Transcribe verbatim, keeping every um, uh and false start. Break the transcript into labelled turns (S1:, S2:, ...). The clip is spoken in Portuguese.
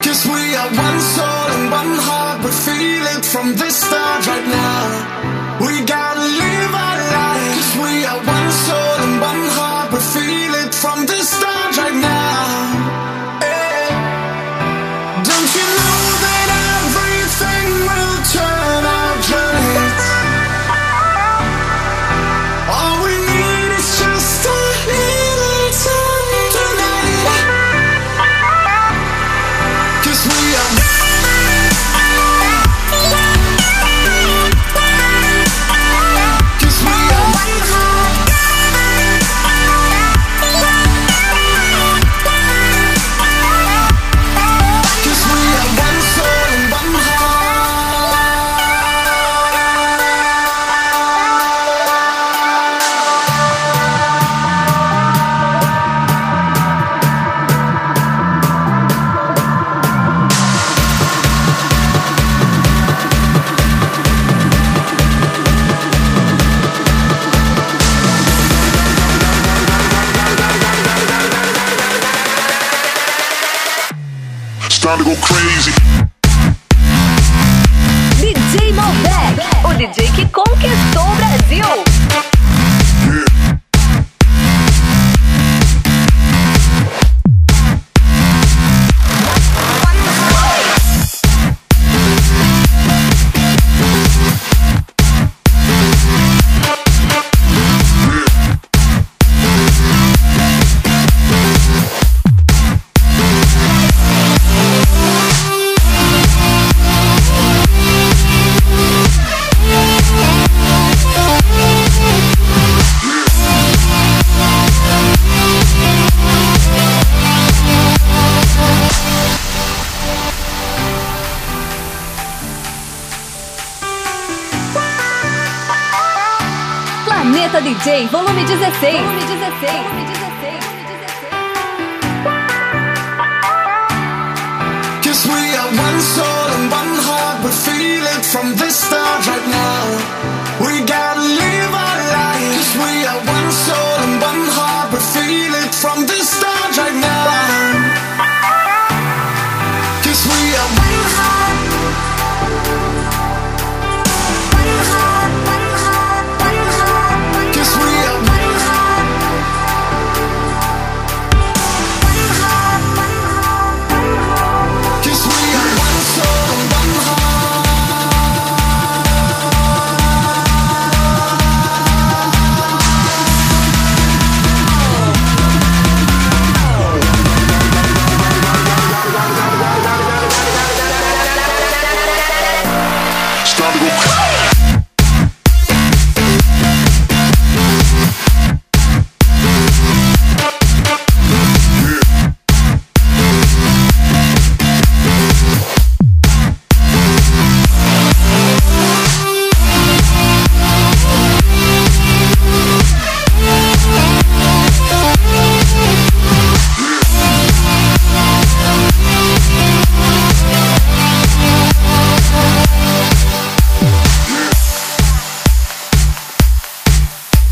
S1: 'Cause we are one soul and one heart, we feel it from the start right now. We gotta live our life. 'Cause we are one soul and one heart, we feel it from the start right now. Hey. Don't you know that everything will turn out right? All we need is just a little time tonight. 'Cause we are
S2: time to go crazy.
S3: D J Malbec, o D J que conquistou o Brasil. Planeta D J, volume dezesseis. Volume dezesseis.